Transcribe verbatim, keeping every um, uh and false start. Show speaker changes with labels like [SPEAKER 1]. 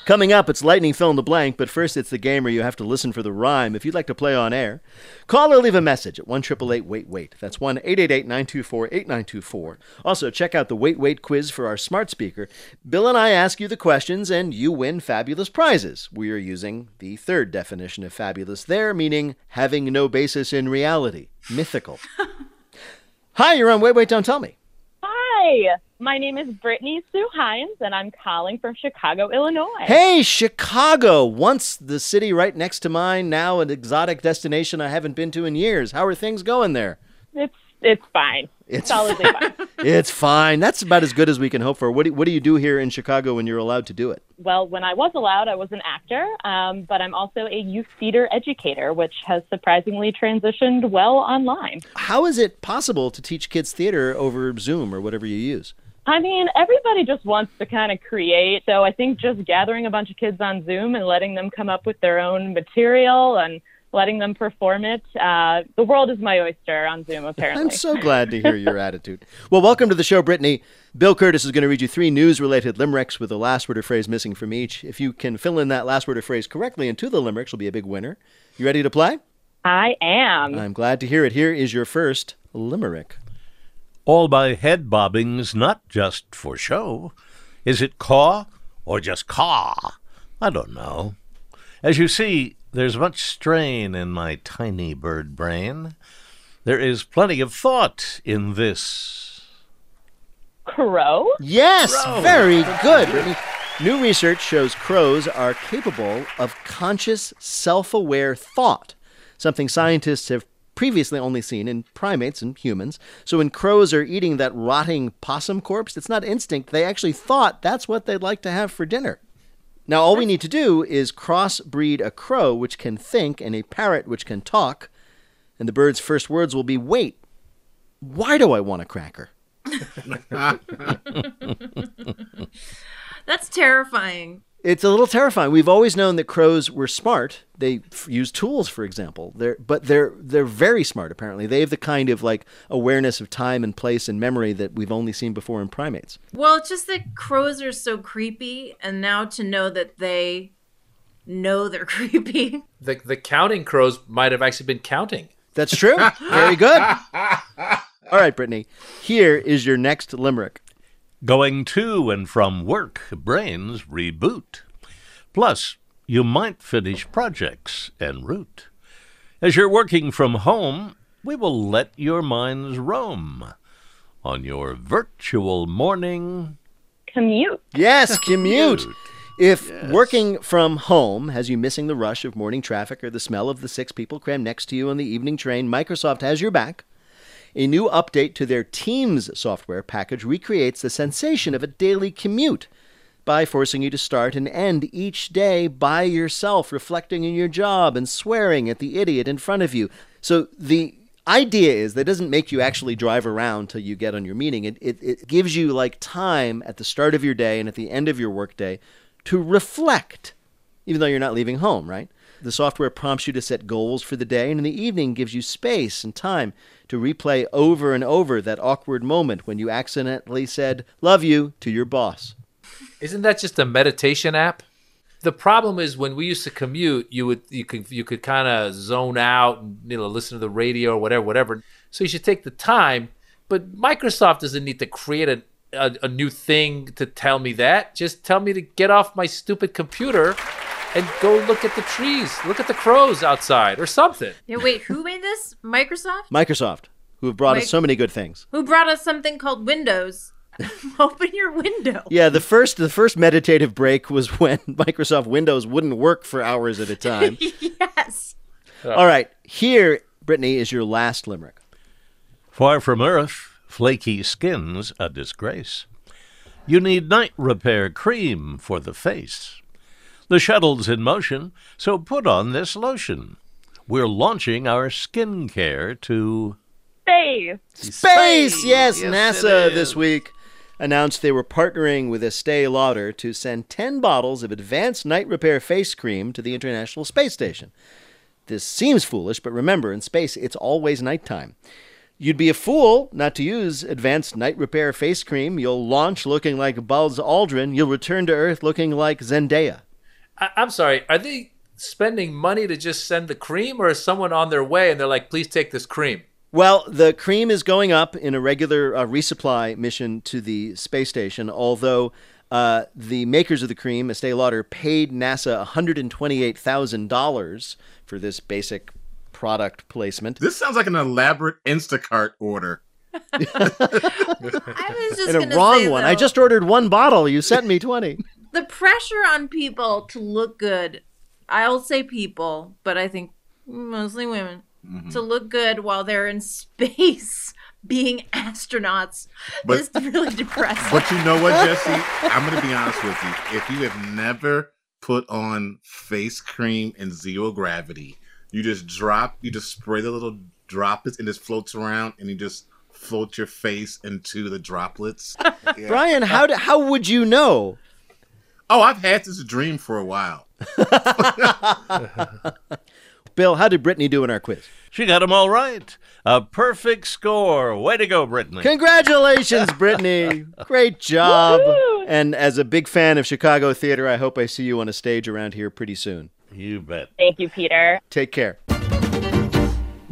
[SPEAKER 1] Coming up, it's Lightning Fill in the Blank, but first it's the game where you have to listen for the rhyme. If you'd like to play on air, call or leave a message at one eight eight eight wait wait. That's one eight eight eight nine two four eight nine two four. Also, check out the Wait Wait quiz for our smart speaker. Bill and I ask you the questions, and you win fabulous prizes. We are using the third definition of fabulous there, meaning having no basis in reality. Mythical. Hi, you're on Wait Wait, Don't Tell Me.
[SPEAKER 2] Hi, my name is Brittany Sue Hines, and I'm calling from Chicago, Illinois.
[SPEAKER 1] Hey, Chicago! Once the city right next to mine, now an exotic destination I haven't been to in years. How are things going there?
[SPEAKER 2] It's it's fine.
[SPEAKER 1] It's
[SPEAKER 2] solidly fine.
[SPEAKER 1] It's fine. That's about as good as we can hope for. What do, what do you do here in Chicago when you're allowed to do it?
[SPEAKER 2] Well, when I was allowed, I was an actor, um, but I'm also a youth theater educator, which has surprisingly transitioned well online.
[SPEAKER 1] How is it possible to teach kids theater over Zoom or whatever you use?
[SPEAKER 2] I mean, everybody just wants to kind of create, so I think just gathering a bunch of kids on Zoom and letting them come up with their own material and letting them perform it. Uh, the world is my oyster on Zoom, apparently.
[SPEAKER 1] I'm so glad to hear your attitude. Well, welcome to the show, Brittany. Bill Curtis is going to read you three news-related limericks with a last word or phrase missing from each. If you can fill in that last word or phrase correctly into the limericks, you'll be a big winner. You ready to play?
[SPEAKER 2] I am.
[SPEAKER 1] I'm glad to hear it. Here is your first limerick.
[SPEAKER 3] All my head bobbing's not just for show. Is it caw or just caw? I don't know. As you see, there's much strain in my tiny bird brain. There is plenty of thought in this.
[SPEAKER 2] Crow?
[SPEAKER 1] Yes,
[SPEAKER 3] Crow.
[SPEAKER 1] Very good, Brittany. New research shows crows are capable of conscious, self-aware thought, something scientists have previously only seen in primates and humans. So when crows are eating that rotting possum corpse, it's not instinct. They actually thought that's what they'd like to have for dinner. Now, all we need to do is crossbreed a crow which can think and a parrot which can talk, and the bird's first words will be, wait, why do I want a cracker?
[SPEAKER 4] That's terrifying.
[SPEAKER 1] It's a little terrifying. We've always known that crows were smart. They f- use tools, for example. They're, but they're they're very smart, apparently. They have the kind of like awareness of time and place and memory that we've only seen before in primates.
[SPEAKER 4] Well, it's just that crows are so creepy, and now to know that they know they're creepy.
[SPEAKER 5] The the counting crows might have actually been counting.
[SPEAKER 1] That's true. Very good. All right, Brittany. Here is your next limerick.
[SPEAKER 3] Going to and from work, brains reboot. Plus, you might finish projects en route. As you're working from home, we will let your minds roam on your virtual morning
[SPEAKER 2] Commute.
[SPEAKER 1] Yes, commute.
[SPEAKER 3] commute.
[SPEAKER 1] If
[SPEAKER 3] Yes.
[SPEAKER 1] working from home has you missing the rush of morning traffic or the smell of the six people crammed next to you on the evening train, Microsoft has your back. A new update to their Teams software package recreates the sensation of a daily commute by forcing you to start and end each day by yourself, reflecting on your job and swearing at the idiot in front of you. So the idea is that it doesn't make you actually drive around till you get on your meeting. It, it, it gives you like time at the start of your day and at the end of your workday to reflect, even though you're not leaving home, right? The software prompts you to set goals for the day, and in the evening gives you space and time to replay over and over that awkward moment when you accidentally said, love you, to your boss.
[SPEAKER 5] Isn't that just a meditation app? The problem is when we used to commute, you would you could you could kind of zone out and you know listen to the radio or whatever, whatever. So you should take the time. But Microsoft doesn't need to create a a, a new thing to tell me that. Just tell me to get off my stupid computer and go look at the trees, look at the crows outside or something.
[SPEAKER 4] Yeah, wait, who made this? Microsoft?
[SPEAKER 1] Microsoft, who have brought us
[SPEAKER 4] Mic-
[SPEAKER 1] so many good things.
[SPEAKER 4] Who brought us something called Windows? Open your window.
[SPEAKER 1] Yeah, the first the first meditative break was when Microsoft Windows wouldn't work for hours at a time.
[SPEAKER 4] Yes.
[SPEAKER 1] All right, here, Brittany, is your last limerick.
[SPEAKER 3] Far from Earth, flaky skin's a disgrace. You need night repair cream for the face. The shuttle's in motion, so put on this lotion. We're launching our skincare to
[SPEAKER 2] Space.
[SPEAKER 1] Space! Yes,
[SPEAKER 3] Yes,
[SPEAKER 1] NASA
[SPEAKER 3] it is.
[SPEAKER 1] this week announced they were partnering with Estee Lauder to send ten bottles of advanced night repair face cream to the International Space Station. This seems foolish, but remember, in space, it's always nighttime. You'd be a fool not to use advanced night repair face cream. You'll launch looking like Buzz Aldrin. You'll return to Earth looking like Zendaya.
[SPEAKER 5] I, I'm sorry. Are they spending money to just send the cream, or is someone on their way and they're like, please take this cream?
[SPEAKER 1] Well, the cream is going up in a regular uh, resupply mission to the space station, although uh, the makers of the cream, Estee Lauder, paid NASA one hundred twenty-eight thousand dollars for this basic product placement.
[SPEAKER 6] This sounds like an elaborate Instacart order.
[SPEAKER 4] I was just
[SPEAKER 1] And a
[SPEAKER 4] gonna
[SPEAKER 1] wrong
[SPEAKER 4] say,
[SPEAKER 1] one.
[SPEAKER 4] though,
[SPEAKER 1] I just ordered one bottle. You sent me twenty.
[SPEAKER 4] the pressure on people to look good. I'll say people, but I think mostly women
[SPEAKER 6] Mm-hmm.
[SPEAKER 4] to look good while they're in space being astronauts.
[SPEAKER 6] But-
[SPEAKER 4] This is really depressing.
[SPEAKER 6] But you know what, Jesse? I'm going to be honest with you. If you have never put on face cream in zero gravity, you just drop, you just spray the little droplets and it just floats around and you just float your face into the droplets. Yeah.
[SPEAKER 1] Brian, how do, how would you know?
[SPEAKER 6] Oh, I've had this dream for a while.
[SPEAKER 1] Bill, how did Brittany do in our quiz?
[SPEAKER 3] She got them all right. A perfect score. Way to go, Brittany.
[SPEAKER 1] Congratulations, Brittany. Great job.
[SPEAKER 2] Woo-hoo!
[SPEAKER 1] And as a big fan of Chicago theater, I hope I see you on a stage around here pretty soon.
[SPEAKER 3] You bet.
[SPEAKER 2] Thank you, Peter.
[SPEAKER 1] Take care.